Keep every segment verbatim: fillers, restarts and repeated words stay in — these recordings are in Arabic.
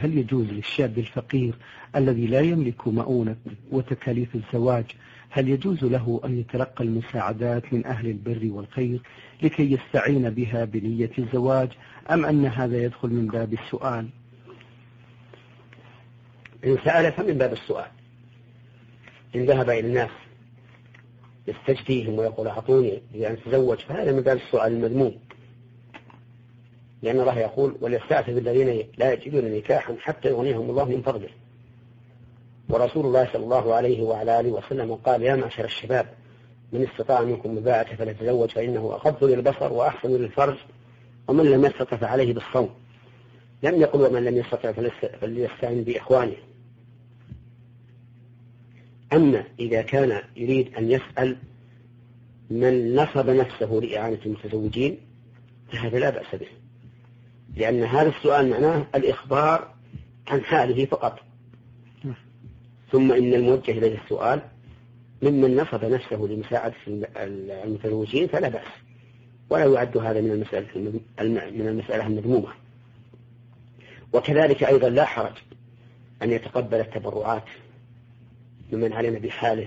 هل يجوز للشاب الفقير الذي لا يملك مؤونة وتكاليف الزواج، هل يجوز له أن يتلقى المساعدات من أهل البر والخير لكي يستعين بها بنية الزواج، أم أن هذا يدخل من باب السؤال؟ إن سأل فمن باب السؤال. إن ذهب إلى الناس يستجديهم ويقول أعطوني لأن تزوج فهذا من باب السؤال المذموم، لأن الله يقول وليستعفف الذين لا يجدون نكاحا حتى يغنيهم الله من فضله. ورسول الله صلى الله عليه وعلى آله وسلم قال يا معشر الشباب من استطاع منكم الباءة فليتزوج فإنه أغض للبصر وأحسن للفرج ومن لم يستطع فعليه بالصوم. لم يقل ومن لم يستطع فليستعن بإخوانه. أما إذا كان يريد أن يسأل من نصب نفسه لإعانة المتزوجين فهذا لا بأس به، لأن هذا السؤال معناه الإخبار عن حاله فقط. ثم إن الموجه إليه السؤال ممن نصب نفسه لمساعدة المتزوجين فلا بأس، ولا يعد هذا من المسألة من المسألة المذمومة. وكذلك أيضا لا حرج أن يتقبل التبرعات ممن علم بحاله،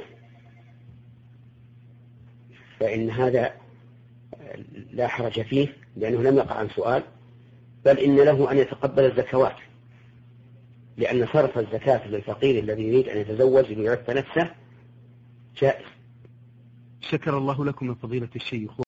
فإن هذا لا حرج فيه لأنه لم يقع عن سؤال، بل إن له أن يتقبل الزكوات، لأن صرف الزكاة للفقير الذي يريد أن يتزوج ليعف نفسه جائز. شكر الله لكم من فضيلة الشيخ.